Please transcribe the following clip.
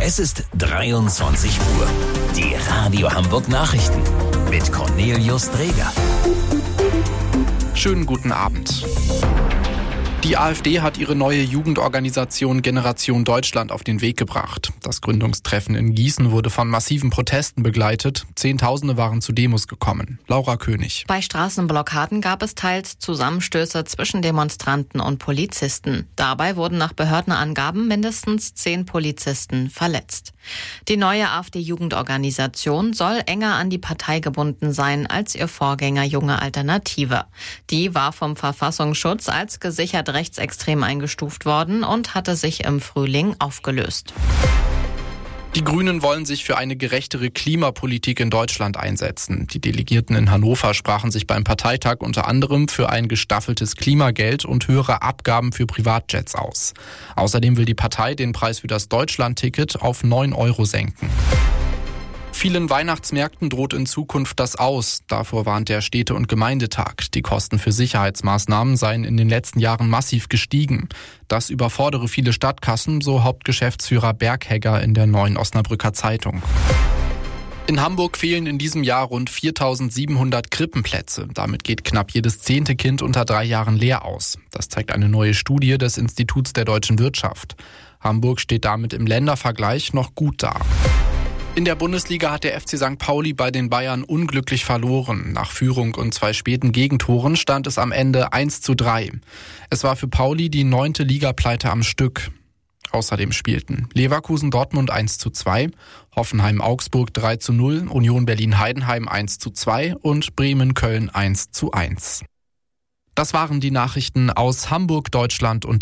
Es ist 23 Uhr. Die Radio Hamburg Nachrichten mit Cornelius Dreger. Schönen guten Abend. Die AfD hat ihre neue Jugendorganisation Generation Deutschland auf den Weg gebracht. Das Gründungstreffen in Gießen wurde von massiven Protesten begleitet. Zehntausende waren zu Demos gekommen. Laura König. Bei Straßenblockaden gab es teils Zusammenstöße zwischen Demonstranten und Polizisten. Dabei wurden nach Behördenangaben mindestens 10 Polizisten verletzt. Die neue AfD-Jugendorganisation soll enger an die Partei gebunden sein als ihr Vorgänger Junge Alternative. Die war vom Verfassungsschutz als gesichert rechtsextrem eingestuft worden und hatte sich im Frühling aufgelöst. Die Grünen wollen sich für eine gerechtere Klimapolitik in Deutschland einsetzen. Die Delegierten in Hannover sprachen sich beim Parteitag unter anderem für ein gestaffeltes Klimageld und höhere Abgaben für Privatjets aus. Außerdem will die Partei den Preis für das Deutschlandticket auf 9 € senken. Vielen Weihnachtsmärkten droht in Zukunft das Aus. Davor warnt der Städte- und Gemeindetag. Die Kosten für Sicherheitsmaßnahmen seien in den letzten Jahren massiv gestiegen. Das überfordere viele Stadtkassen, so Hauptgeschäftsführer Berghegger in der Neuen Osnabrücker Zeitung. In Hamburg fehlen in diesem Jahr rund 4.700 Krippenplätze. Damit geht knapp jedes 10. Kind unter 3 Jahren leer aus. Das zeigt eine neue Studie des Instituts der deutschen Wirtschaft. Hamburg steht damit im Ländervergleich noch gut da. In der Bundesliga hat der FC St. Pauli bei den Bayern unglücklich verloren. Nach Führung und 2 späten Gegentoren stand es am Ende 1:3. Es war für Pauli die 9. Ligapleite am Stück. Außerdem spielten Leverkusen Dortmund 1:2, Hoffenheim Augsburg 3:0, Union Berlin Heidenheim 1:2 und Bremen Köln 1:1. Das waren die Nachrichten aus Hamburg, Deutschland und